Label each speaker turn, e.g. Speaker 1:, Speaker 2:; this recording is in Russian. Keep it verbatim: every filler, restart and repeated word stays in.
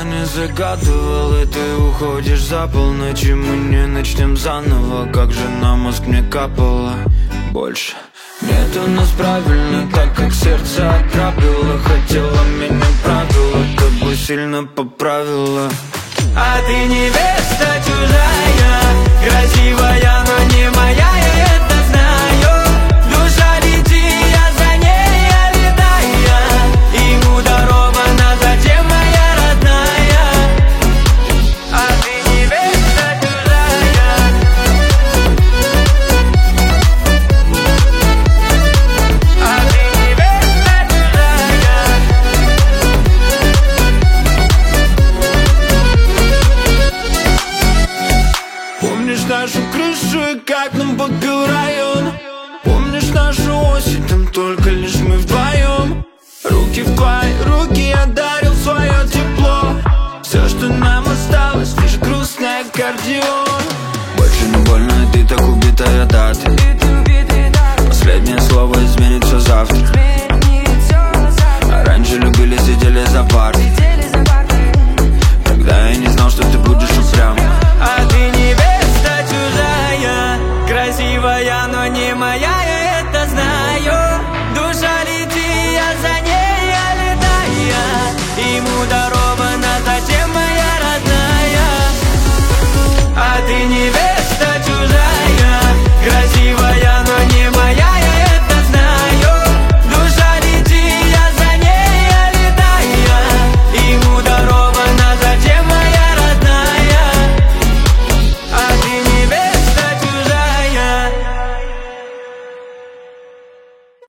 Speaker 1: Я не загадывал, и ты уходишь за полночь, и мы не начнем заново. Как же на мозг мне капало больше. Нет у нас правильно, так как сердце ограбило. Хотела меня правила, тобой сильно поправила. А ты невеста чужая, красивая, но не моя, я это знаю. Душа летит, я за ней, я летаю. Ему дарована, зачем моя родная? А ты невеста чужая. А ты невеста чужая. Помнишь нашу крышу и как нам подпел район? Помнишь нашу осень, там только лишь мы вдвоем. Руки в твои руки, я дарил свое тепло. Все, что нам осталось, лишь грустный аккордеон. Больше не больно, и ты так убитая дата. Последнее слово изменится завтра.